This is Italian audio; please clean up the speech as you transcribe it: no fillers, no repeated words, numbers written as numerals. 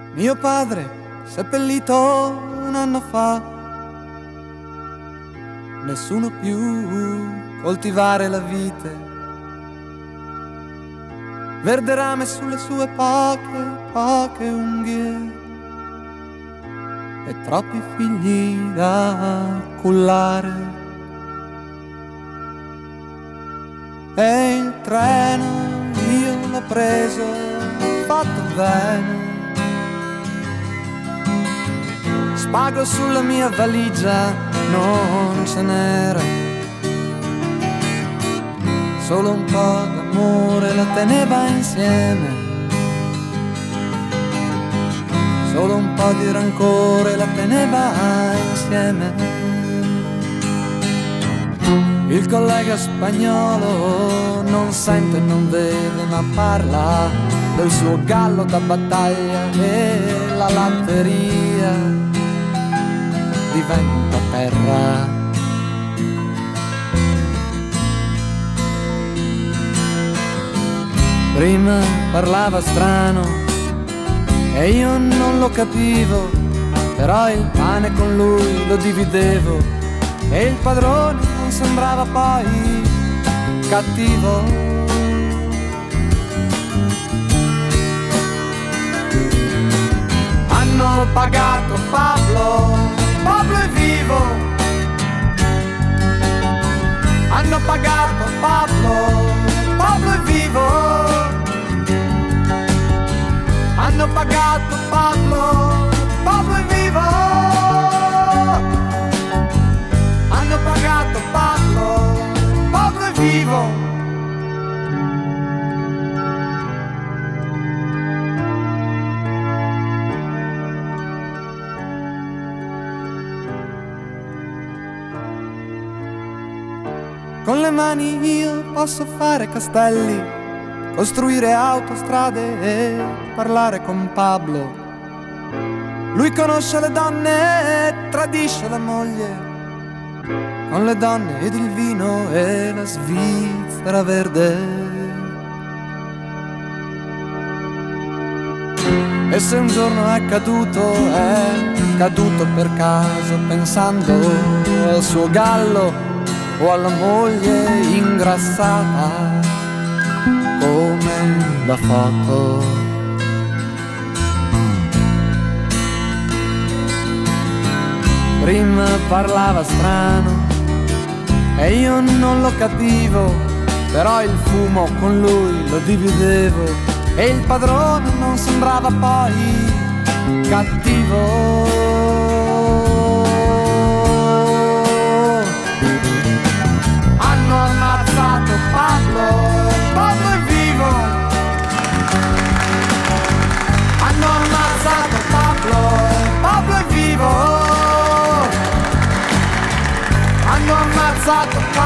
Mio padre seppellito un anno fa, nessuno più coltivare la vite, verde rame sulle sue poche unghie e troppi figli da cullare. E il treno io l'ho preso, fatto bene, spago sulla mia valigia non ce n'era, solo un po' d'amore la teneva insieme, solo un po' di rancore la teneva insieme. Il collega spagnolo non sente, non vede, ma parla del suo gallo da battaglia e la latteria diventa terra. Prima parlava strano e io non lo capivo, però il pane con lui lo dividevo e il padrone non sembrava poi cattivo. Hanno pagato Pablo, Pablo è vivo. Hanno pagato Pablo, Pablo è vivo. Hanno pagato Pablo, Pablo è vivo. Hanno pagato Pablo, Pablo è vivo. Con le mani io posso fare castelli, costruire autostrade e parlare con Pablo. Lui conosce le donne e tradisce la moglie, con le donne ed il vino e la Svizzera verde. E se un giorno è caduto per caso, pensando al suo gallo o alla moglie ingrassata come da foto. Prima parlava strano e io non lo capivo, però il fumo con lui lo dividevo e il padrone non sembrava poi cattivo. Hanno ammazzato Pablo, Pablo è vivo. Hanno ammazzato Pablo, Pablo è vivo. Hanno ammazzato